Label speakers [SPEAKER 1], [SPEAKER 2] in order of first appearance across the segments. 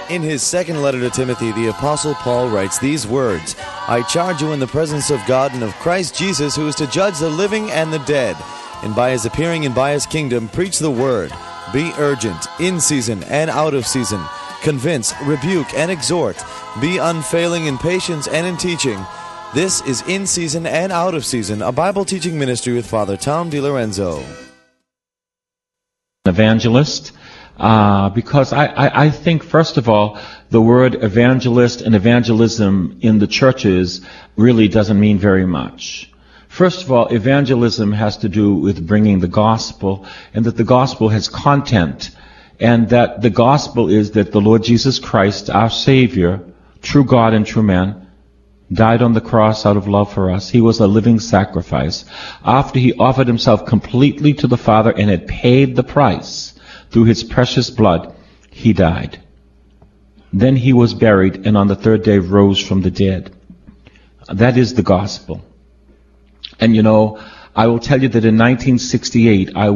[SPEAKER 1] In his second letter to Timothy, the Apostle Paul writes these words, I charge you in the presence of God and of Christ Jesus, who is to judge the living and the dead, and by his appearing and by his kingdom, preach the word. Be urgent, in season and out of season. Convince, rebuke, and exhort. Be unfailing in patience and in teaching. This is In Season and Out of Season, a Bible teaching ministry with Father Tom DiLorenzo.
[SPEAKER 2] Evangelist. Because I think, first of all, the word evangelist and evangelism in the churches really doesn't mean very much. First of all, evangelism has to do with bringing the gospel, and that the gospel has content, and that the gospel is that the Lord Jesus Christ, our Savior, true God and true man, died on the cross out of love for us. He was a living sacrifice. After he offered himself completely to the Father and had paid the price, through his precious blood, he died. Then he was buried, and on the third day rose from the dead. That is the gospel. And you know, I will tell you that in 1968, I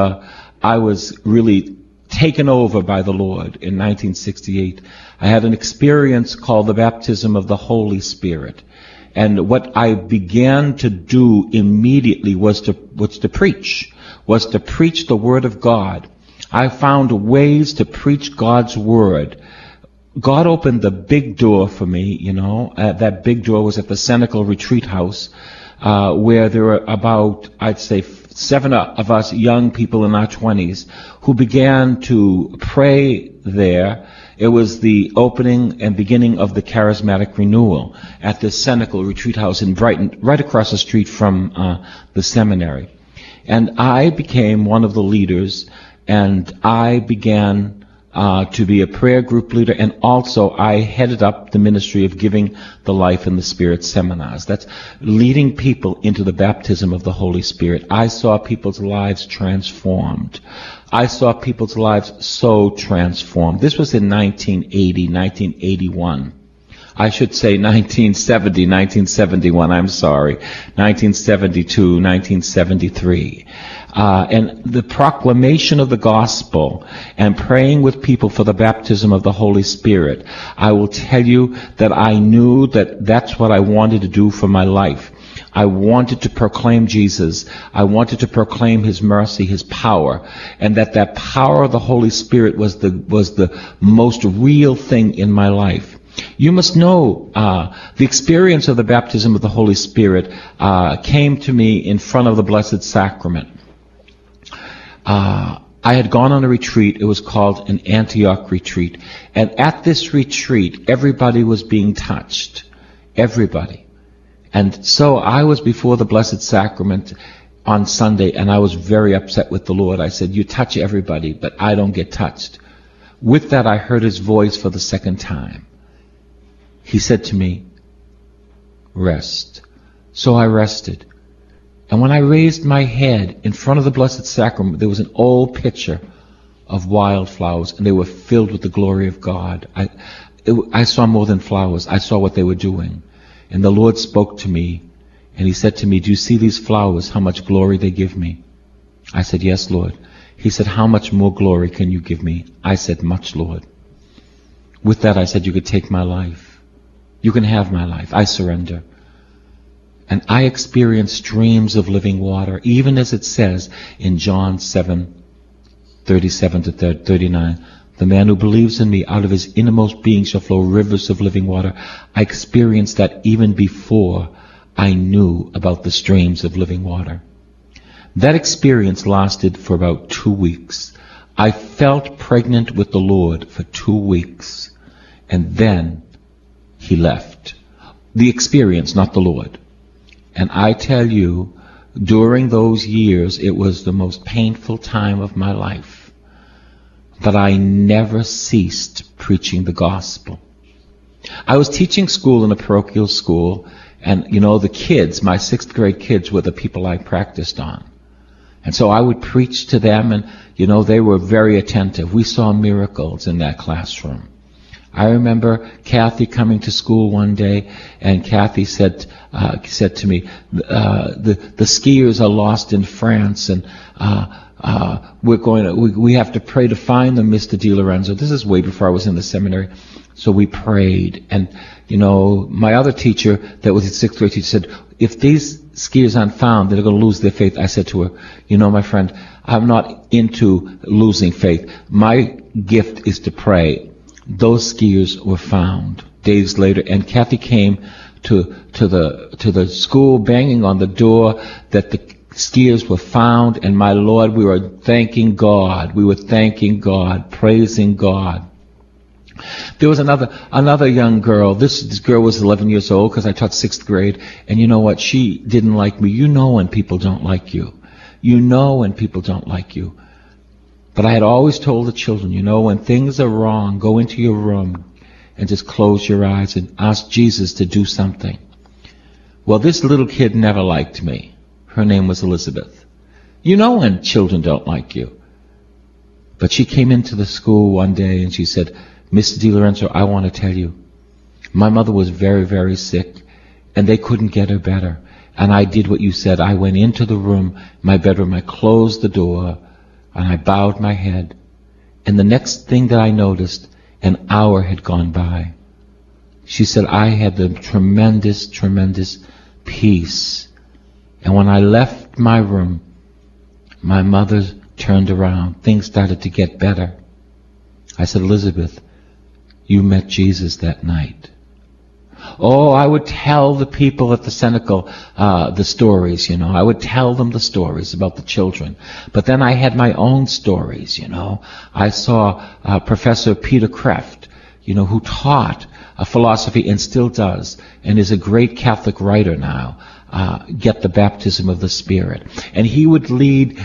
[SPEAKER 2] was really taken over by the Lord in 1968. I had an experience called the baptism of the Holy Spirit. And what I began to do immediately was to preach the Word of God. I found ways to preach God's Word. God opened the big door for me, you know. That big door was at the Senecal Retreat House, where there were about, I'd say, 7 of us young people in our 20s who began to pray there. It was the opening and beginning of the charismatic renewal at the Senecal Retreat House in Brighton, right across the street from the seminary. And I became one of the leaders, and I began to be a prayer group leader, and also I headed up the ministry of Giving the Life in the Spirit seminars. That's leading people into the baptism of the Holy Spirit. I saw people's lives transformed. I saw people's lives so transformed. This was in 1980, 1981. I should say 1970, 1971, I'm sorry, 1972, 1973. And the proclamation of the gospel and praying with people for the baptism of the Holy Spirit, I will tell you that I knew that that's what I wanted to do for my life. I wanted to proclaim Jesus. I wanted to proclaim His mercy, His power, and that power of the Holy Spirit was the most real thing in my life. You must know the experience of the baptism of the Holy Spirit came to me in front of the Blessed Sacrament. I had gone on a retreat. It was called an Antioch retreat. And at this retreat, everybody was being touched. Everybody. And so I was before the Blessed Sacrament on Sunday, and I was very upset with the Lord. I said, you touch everybody, but I don't get touched. With that, I heard His voice for the second time. He said to me, rest. So I rested. And when I raised my head in front of the Blessed Sacrament, there was an old picture of wildflowers, and they were filled with the glory of God. I saw more than flowers. I saw what they were doing. And the Lord spoke to me, and He said to me, do you see these flowers, how much glory they give me? I said, yes, Lord. He said, how much more glory can you give me? I said, much, Lord. With that, I said, you could take my life. You can have my life. I surrender. And I experienced streams of living water, even as it says in John 7:37 to 39. The man who believes in me, out of his innermost being shall flow rivers of living water. I experienced that even before I knew about the streams of living water. That experience lasted for about 2 weeks. I felt pregnant with the Lord for 2 weeks. And then He left. The experience, not the Lord. And I tell you, during those years, it was the most painful time of my life. But I never ceased preaching the gospel. I was teaching school in a parochial school, and you know, the kids, my 6th grade kids, were the people I practiced on. And so I would preach to them, and you know, they were very attentive. We saw miracles in that classroom. I remember Kathy coming to school one day, and Kathy said to me, the skiers are lost in France, and we have to pray to find them, Mr. DiLorenzo. This is way before I was in the seminary. So we prayed, and my other teacher, that was a 6th grade teacher, said, if these skiers aren't found, they're going to lose their faith. I said to her, my friend, I'm not into losing faith. My gift is to pray. Those skiers were found days later, and Kathy came to the school banging on the door that the skiers were found, and my Lord, we were thanking God. We were thanking God, praising God. There was another young girl. This girl was 11 years old because I taught 6th grade, and you know what? She didn't like me. You know when people don't like you. You know when people don't like you. But I had always told the children, when things are wrong, go into your room and just close your eyes and ask Jesus to do something. Well, this little kid never liked me. Her name was Elizabeth. You know when children don't like you. But she came into the school one day and she said, Mr. DiLorenzo, I want to tell you, my mother was very, very sick, and they couldn't get her better. And I did what you said. I went into the room, my bedroom, I closed the door, and I bowed my head. And the next thing that I noticed, an hour had gone by. She said, I had the tremendous, tremendous peace. And when I left my room, my mother turned around. Things started to get better. I said, Elizabeth, you met Jesus that night. Oh, I would tell the people at the Senecal the stories, I would tell them the stories about the children. But then I had my own stories, I saw Professor Peter Kreeft, who taught philosophy and still does, and is a great Catholic writer now. Get the baptism of the Spirit. And he would lead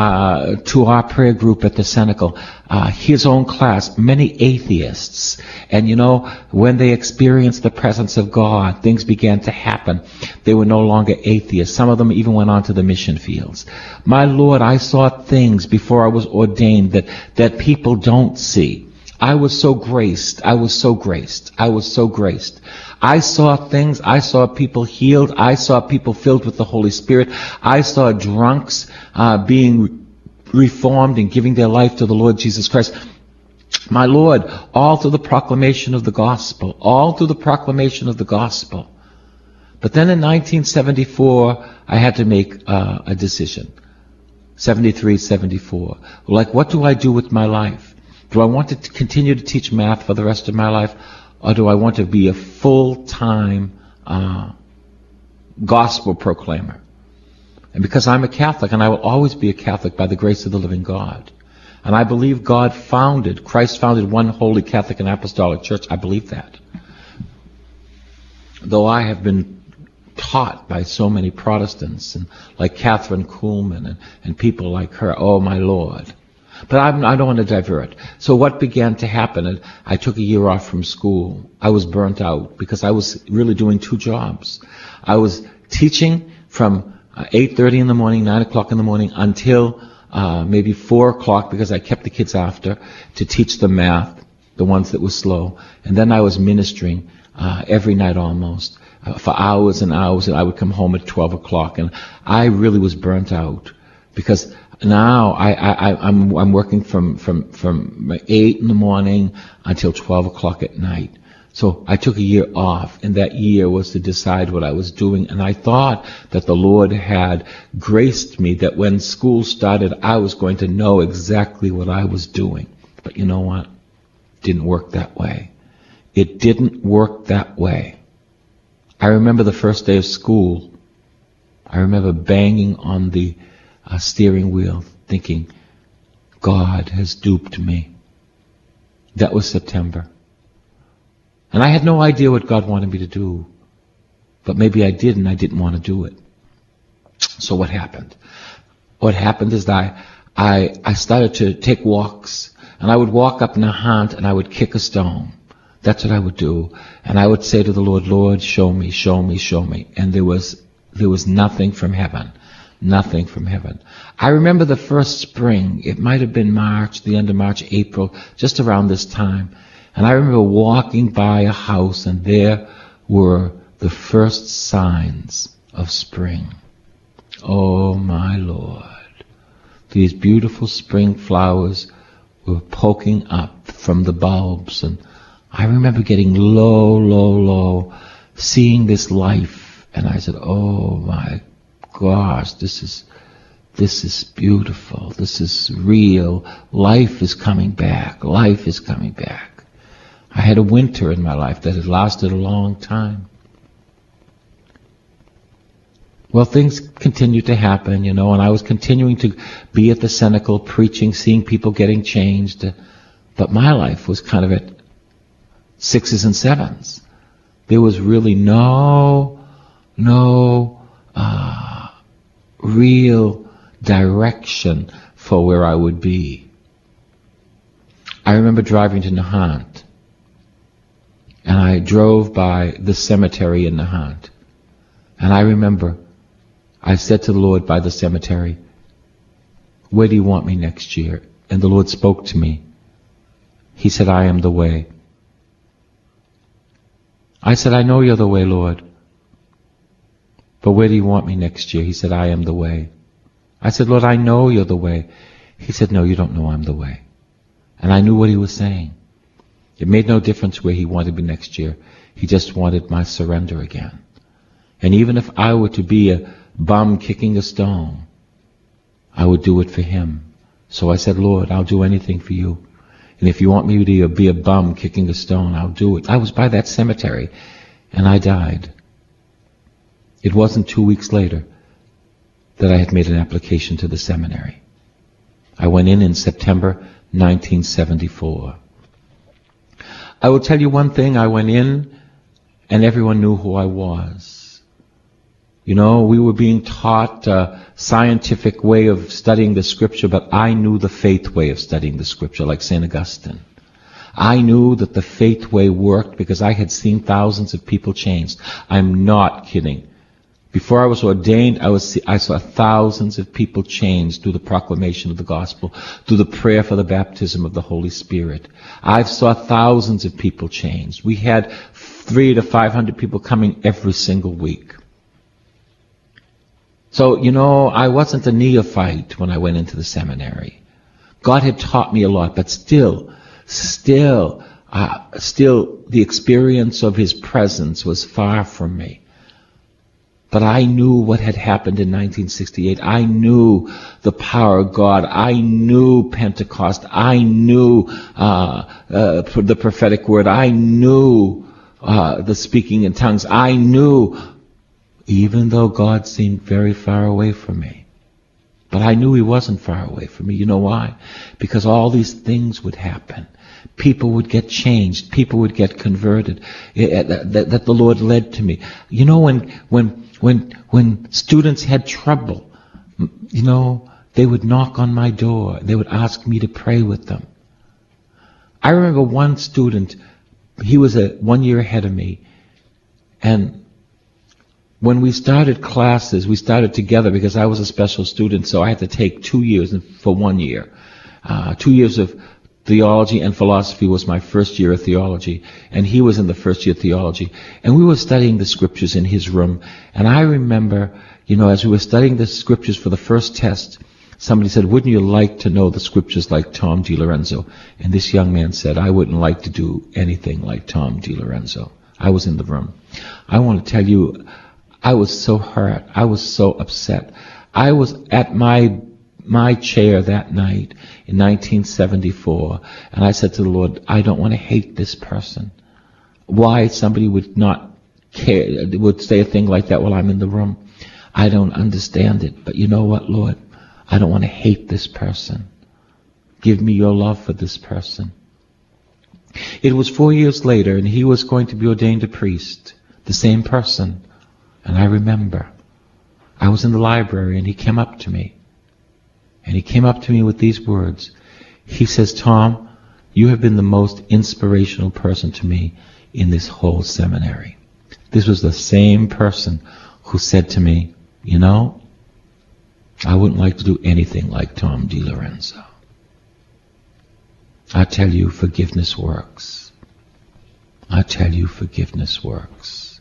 [SPEAKER 2] to our prayer group at the Senecal, his own class, many atheists. And when they experienced the presence of God, things began to happen. They were no longer atheists. Some of them even went on to the mission fields. My Lord, I saw things before I was ordained that people don't see. I was so graced. I was so graced. I was so graced. I saw things. I saw people healed. I saw people filled with the Holy Spirit. I saw drunks being reformed and giving their life to the Lord Jesus Christ. My Lord, all through the proclamation of the gospel. All through the proclamation of the gospel. But then in 1974, I had to make a decision. 73, 74. Like, what do I do with my life? Do I want to continue to teach math for the rest of my life? Or do I want to be a full-time gospel proclaimer? And because I'm a Catholic, and I will always be a Catholic by the grace of the living God, and I believe Christ founded one holy Catholic and Apostolic Church. I believe that. Though I have been taught by so many Protestants, and like Catherine Kuhlman and people like her, oh my Lord. But I don't want to divert. So what began to happen? I took a year off from school. I was burnt out because I was really doing 2 jobs. I was teaching from 8:30 in the morning, 9 o'clock in the morning, until maybe 4 o'clock, because I kept the kids after to teach them math, the ones that were slow. And then I was ministering every night almost for hours and hours, and I would come home at 12 o'clock. And I really was burnt out because now I'm working from 8 in the morning until 12 o'clock at night. So I took a year off, and that year was to decide what I was doing. And I thought that the Lord had graced me that when school started, I was going to know exactly what I was doing. But you know what? It didn't work that way. It didn't work that way. I remember the first day of school. I remember banging on the steering wheel, thinking, God has duped me. That was September. And I had no idea what God wanted me to do. But maybe I did, and I didn't want to do it. So what happened? What happened is that I started to take walks, and I would walk up Nahant, and I would kick a stone. That's what I would do. And I would say to the Lord, Lord, show me, show me, show me. And there was nothing from heaven. Nothing from heaven. I remember the first spring. It might have been March, the end of March, April, just around this time. And I remember walking by a house, and there were the first signs of spring. Oh my Lord. These beautiful spring flowers were poking up from the bulbs, and I remember getting low, seeing this life, and I said, oh my gosh, this is beautiful, this is real, life is coming back, life is coming back. I had a winter in my life that had lasted a long time. Well, things continued to happen, and I was continuing to be at the Cenacle, preaching, seeing people getting changed. But my life was kind of at 6s and 7s. There was really no real direction for where I would be. I remember driving to Nahant, and I drove by the cemetery in Nahant. And I remember I said to the Lord by the cemetery, where do you want me next year? And the Lord spoke to me. He said, I am the way. I said, I know you're the way, Lord. But where do you want me next year? He said, I am the way. I said, Lord, I know you're the way. He said, no, you don't know I'm the way. And I knew what he was saying. It made no difference where he wanted me next year. He just wanted my surrender again. And even if I were to be a bum kicking a stone, I would do it for him. So I said, Lord, I'll do anything for you. And if you want me to be a bum kicking a stone, I'll do it. I was by that cemetery, and I died. It wasn't 2 weeks later that I had made an application to the seminary. I went in September 1974. I will tell you one thing, I went in, and everyone knew who I was. We were being taught a scientific way of studying the Scripture, but I knew the faith way of studying the Scripture, like St. Augustine. I knew that the faith way worked because I had seen thousands of people changed. I'm not kidding. Before I was ordained, I saw thousands of people changed through the proclamation of the gospel, through the prayer for the baptism of the Holy Spirit. I saw thousands of people changed. We had 300 to 500 people coming every single week. So, I wasn't a neophyte when I went into the seminary. God had taught me a lot, but still, the experience of His presence was far from me. But I knew what had happened in 1968. I knew the power of God. I knew Pentecost. I knew the prophetic word. I knew the speaking in tongues. I knew, even though God seemed very far away from me. But I knew He wasn't far away from me. You know why? Because all these things would happen. People would get changed. People would get converted. That the Lord led to me. When students had trouble, they would knock on my door. They would ask me to pray with them. I remember one student, he was 1 year ahead of me, and when we started classes, we started together because I was a special student, so I had to take 2 years for 1 year. 2 years of theology and philosophy was my first year of theology, and he was in the first year of theology. And we were studying the scriptures in his room, and I remember, as we were studying the scriptures for the first test, somebody said, wouldn't you like to know the scriptures like Tom DiLorenzo? And this young man said, I wouldn't like to do anything like Tom DiLorenzo. I was in the room. I want to tell you, I was so hurt. I was so upset. I was at my chair that night in 1974, and I said to the Lord, I don't want to hate this person. Why somebody would not care, would say a thing like that while I'm in the room, I don't understand it. But you know what, Lord? I don't want to hate this person. Give me your love for this person. It was 4 years later, and he was going to be ordained a priest, the same person. And I remember, I was in the library, and he came up to me. And he came up to me with these words. He says, Tom, you have been the most inspirational person to me in this whole seminary. This was the same person who said to me, I wouldn't like to do anything like Tom DiLorenzo. I tell you, forgiveness works. I tell you, forgiveness works.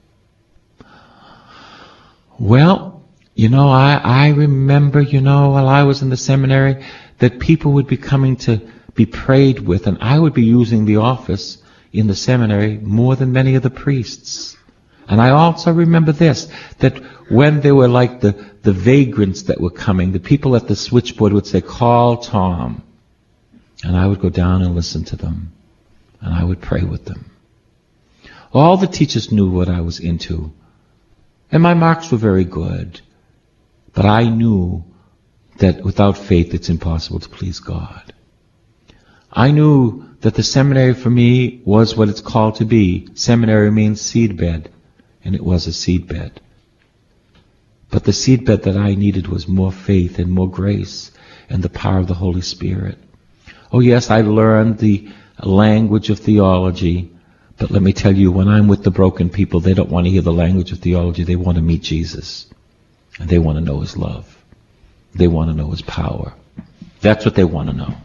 [SPEAKER 2] Well, I remember, while I was in the seminary, that people would be coming to be prayed with, and I would be using the office in the seminary more than many of the priests. And I also remember this, that when there were like the vagrants that were coming, the people at the switchboard would say, "Call Tom." And I would go down and listen to them. And I would pray with them. All the teachers knew what I was into. And my marks were very good. But I knew that without faith it's impossible to please God. I knew that the seminary for me was what it's called to be. Seminary means seedbed. And it was a seedbed. But the seedbed that I needed was more faith and more grace and the power of the Holy Spirit. Oh yes, I learned the language of theology, but let me tell you, when I'm with the broken people, they don't want to hear the language of theology. They want to meet Jesus. And they want to know His love. They want to know His power. That's what they want to know.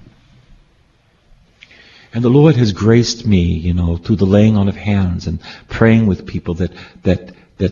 [SPEAKER 2] And the Lord has graced me, through the laying on of hands and praying with people that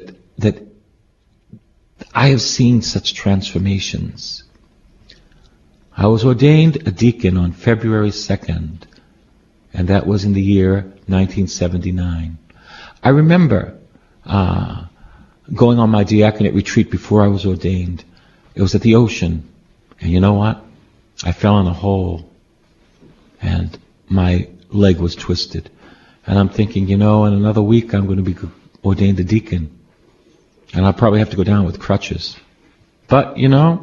[SPEAKER 2] I have seen such transformations. I was ordained a deacon on February 2nd, and that was in the year 1979. I remember going on my diaconate retreat before I was ordained. It was at the ocean, and you know what? I fell in a hole, and my leg was twisted. And I'm thinking, in another week I'm going to be ordained a deacon, and I'll probably have to go down with crutches. But,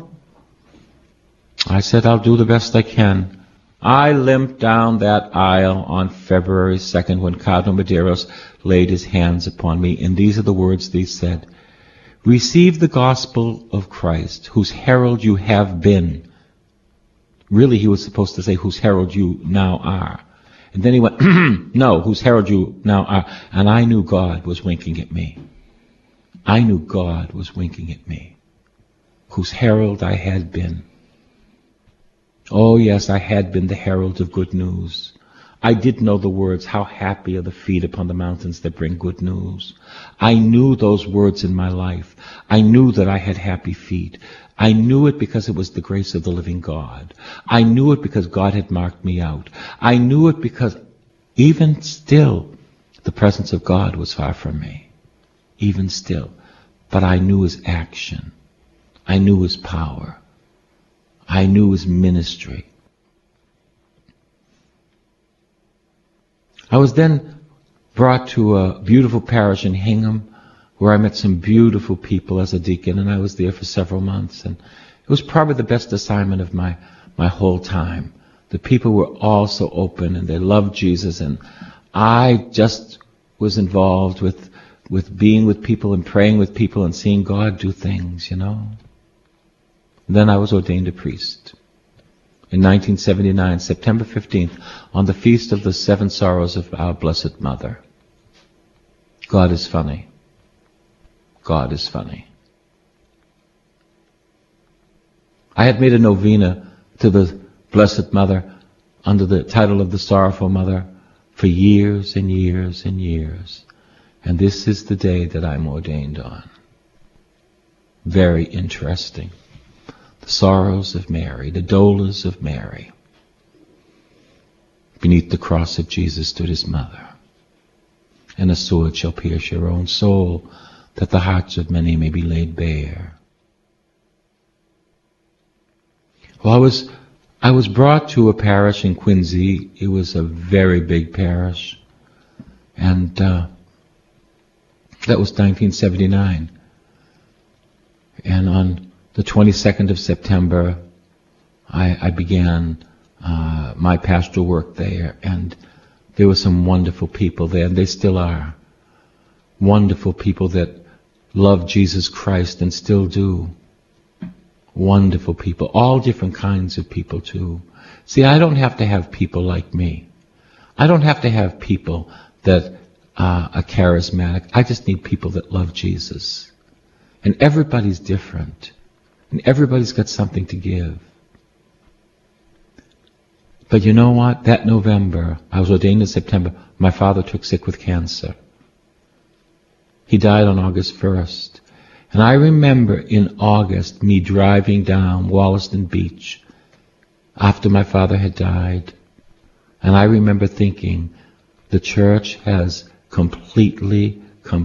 [SPEAKER 2] I said, I'll do the best I can. I limped down that aisle on February 2nd when Cardinal Medeiros laid his hands upon me, and these are the words they said: "Receive the gospel of Christ, whose herald you have been." Really, he was supposed to say, "whose herald you now are." And then he went, "No, whose herald you now are." And I knew God was winking at me. I knew God was winking at me. Whose herald I had been. Oh yes, I had been the herald of good news. I did know the words, "How happy are the feet upon the mountains that bring good news." I knew those words in my life. I knew that I had happy feet. I knew it because it was the grace of the living God. I knew it because God had marked me out. I knew it because even still, the presence of God was far from me. Even still. But I knew His action. I knew His power. I knew His ministry. I was then brought to a beautiful parish in Hingham, where I met some beautiful people as a deacon, and I was there for several months. And it was probably the best assignment of my whole time. The people were all so open, and they loved Jesus, and I just was involved with being with people and praying with people and seeing God do things, Then I was ordained a priest. In 1979, September 15th, on the feast of the Seven Sorrows of our Blessed Mother. God is funny. God is funny. I had made a novena to the Blessed Mother under the title of the Sorrowful Mother for years and years and years. And this is the day that I'm ordained on. Very interesting. The sorrows of Mary, the dolours of Mary. Beneath the cross of Jesus stood His mother. And a sword shall pierce your own soul, that the hearts of many may be laid bare. Well, I was brought to a parish in Quincy. It was a very big parish. And that was 1979. And on the 22nd of September, I began my pastoral work there, and there were some wonderful people there, and they still are. Wonderful people that love Jesus Christ and still do. Wonderful people, all different kinds of people too. See, I don't have to have people like me. I don't have to have people that are charismatic. I just need people that love Jesus. And everybody's different. And everybody's got something to give. But you know what? That November, I was ordained in September, my father took sick with cancer. He died on August 1st. And I remember in August me driving down Wollaston Beach after my father had died. And I remember thinking, the church has completely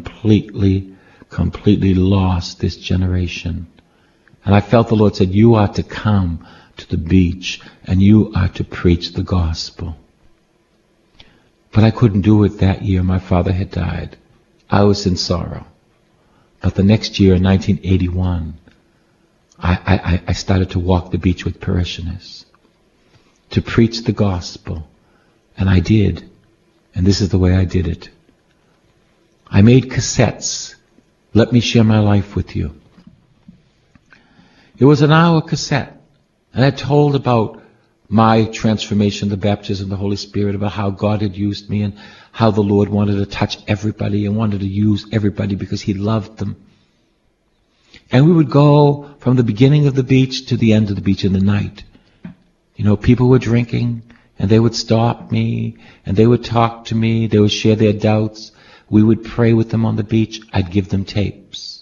[SPEAKER 2] lost this generation. And I felt the Lord said, you are to come to the beach and you are to preach the gospel. But I couldn't do it that year. My father had died. I was in sorrow. But the next year, in 1981, I started to walk the beach with parishioners to preach the gospel. And I did. And this is the way I did it. I made cassettes. Let me share my life with you. It was an hour cassette. And I told about my transformation, the baptism of the Holy Spirit, about how God had used me and how the Lord wanted to touch everybody and wanted to use everybody because He loved them. And we would go from the beginning of the beach to the end of the beach in the night. You know, people were drinking and they would stop me and they would talk to me. They would share their doubts. We would pray with them on the beach. I'd give them tapes.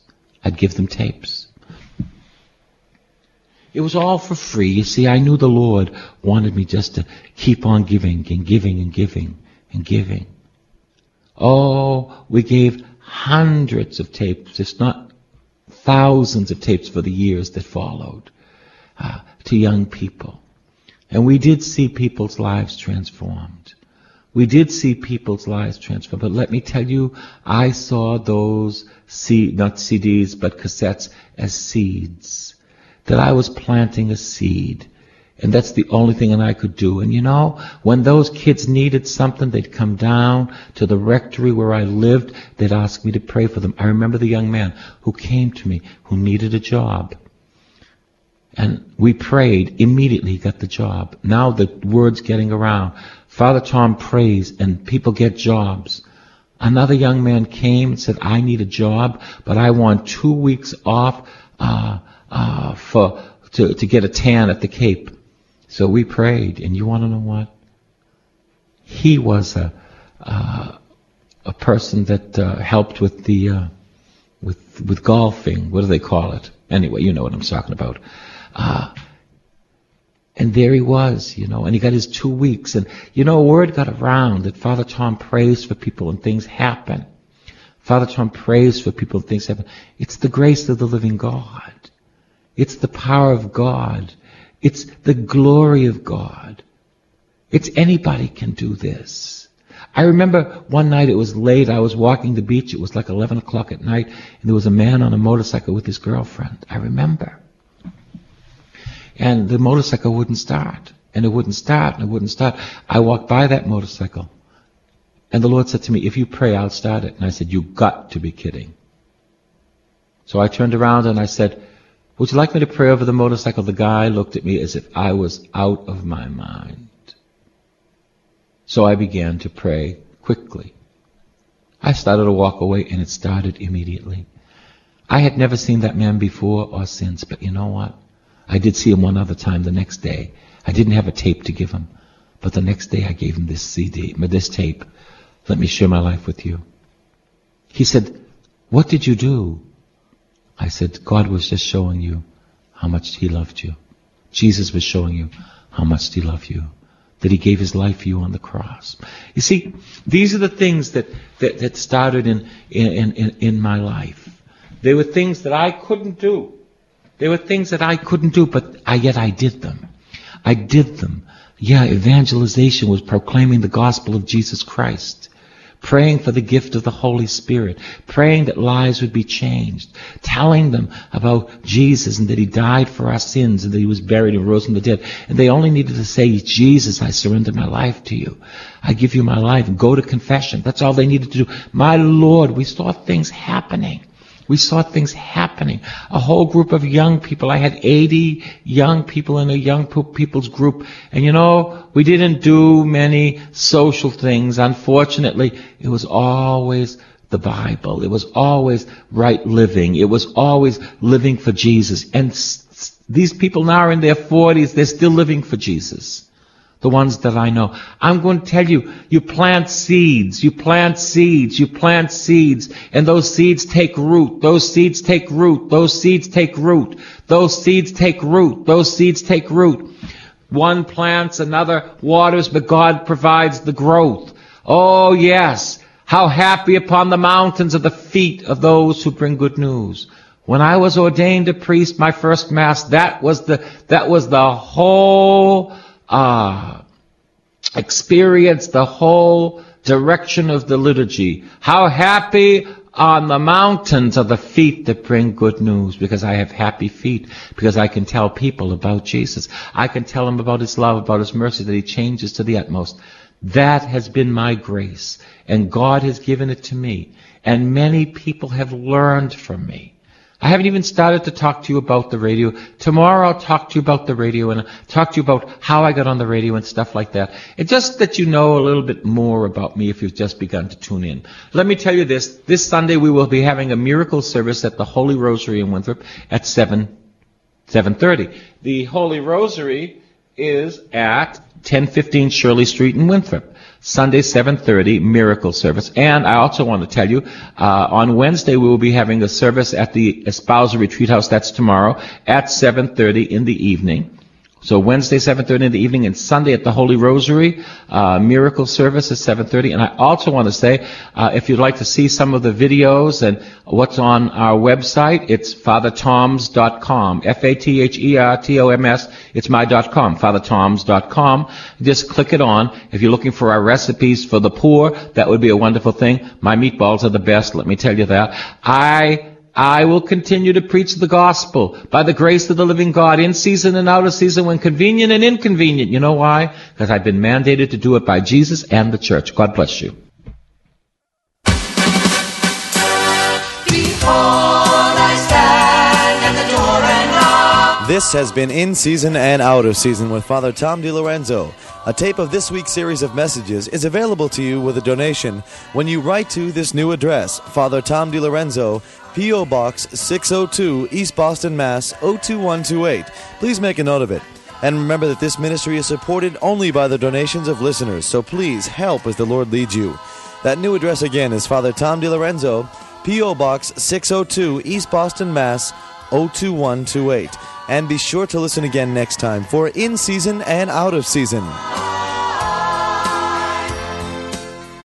[SPEAKER 2] It was all for free. You see, I knew the Lord wanted me just to keep on giving and giving and giving and giving. Oh, we gave hundreds of tapes, if not thousands of tapes for the years that followed to young people. And we did see people's lives transformed. But let me tell you, I saw those, not CDs, but cassettes as seeds. That I was planting a seed. And that's the only thing that I could do. And you know, when those kids needed something, they'd come down to the rectory where I lived. They'd ask me to pray for them. I remember the young man who came to me who needed a job. And we prayed. Immediately he got the job. Now the word's getting around. Father Tom prays and people get jobs. Another young man came and said, I need a job, but I want 2 weeks off to get a tan at the Cape. So we prayed, and you want to know what? He was a person that helped with the with golfing. What do they call it? Anyway, you know what I'm talking about. And there he was, you know, and he got his 2 weeks. And, you know, word got around that Father Tom prays for people and things happen. Father Tom prays for people and things happen. It's the grace of the living God. It's the power of God. It's the glory of God. It's anybody can do this. I remember one night, it was late, I was walking the beach, it was like 11 o'clock at night, and there was a man on a motorcycle with his girlfriend. I remember. And the motorcycle wouldn't start. And it wouldn't start, and it wouldn't start. I walked by that motorcycle. And the Lord said to me, if you pray, I'll start it. And I said, you've got to be kidding. So I turned around and I said, would you like me to pray over the motorcycle? The guy looked at me as if I was out of my mind. So I began to pray quickly. I started to walk away and it started immediately. I had never seen that man before or since, but you know what? I did see him one other time the next day. I didn't have a tape to give him, but the next day I gave him this CD, this tape. Let me share my life with you. He said, what did you do? I said, God was just showing you how much He loved you. Jesus was showing you how much He loved you. That He gave His life for you on the cross. You see, these are the things that started in my life. They were things that I couldn't do. But yet I did them. Yeah, evangelization was proclaiming the gospel of Jesus Christ. Praying for the gift of the Holy Spirit. Praying that lives would be changed. Telling them about Jesus and that He died for our sins and that He was buried and rose from the dead. And they only needed to say, Jesus, I surrender my life to you. I give you my life. And go to confession. That's all they needed to do. My Lord, we saw things happening. A whole group of young people. I had 80 young people in a young people's group. And you know, we didn't do many social things. Unfortunately, it was always the Bible. It was always right living. It was always living for Jesus. And these people now are in their 40s. They're still living for Jesus. the ones that I know. I'm going to tell you, you plant seeds, you plant seeds, you plant seeds, and those seeds take root, those seeds take root, those seeds take root, those seeds take root, those seeds take root. One plants, another waters, but God provides the growth. Oh yes, how happy upon the mountains are the feet of those who bring good news. When I was ordained a priest, my first Mass, that was the whole experience, the whole direction of the liturgy. How happy on the mountains are the feet that bring good news, because I have happy feet, because I can tell people about Jesus. I can tell them about His love, about His mercy, that He changes to the utmost. That has been my grace, and God has given it to me, and many people have learned from me. I haven't even started to talk to you about the radio. Tomorrow I'll talk to you about the radio and I'll talk to you about how I got on the radio and stuff like that. It's just that you know a little bit more about me if you've just begun to tune in. Let me tell you this. This Sunday we will be having a miracle service at the Holy Rosary in Winthrop at 7:30. The Holy Rosary is at 1015 Shirley Street in Winthrop. Sunday, 7:30, miracle service. And I also want to tell you, on Wednesday we will be having a service at the Espousal Retreat House, that's tomorrow, at 7:30 in the evening. So Wednesday, 7:30 in the evening, and Sunday at the Holy Rosary, miracle service at 7:30. And I also want to say, if you'd like to see some of the videos and what's on our website, it's fathertoms.com, FATHERTOMS. It's my.com, fathertoms.com. Just click it on. If you're looking for our recipes for the poor, that would be a wonderful thing. My meatballs are the best, let me tell you that. I will continue to preach the gospel by the grace of the living God, in season and out of season, when convenient and inconvenient. You know why? Because I've been mandated to do it by Jesus and the church. God bless you.
[SPEAKER 3] Behold, I stand at the door and knock.
[SPEAKER 1] This has been In Season and Out of Season with Father Tom DiLorenzo. A tape of this week's series of messages is available to you with a donation when you write to this new address, Father Tom DiLorenzo, P.O. Box 602, East Boston, Mass. 02128. Please make a note of it. And remember that this ministry is supported only by the donations of listeners, so please help as the Lord leads you. That new address again is Father Tom DiLorenzo, P.O. Box 602, East Boston, Mass. 02128. And be sure to listen again next time for In Season and Out of Season.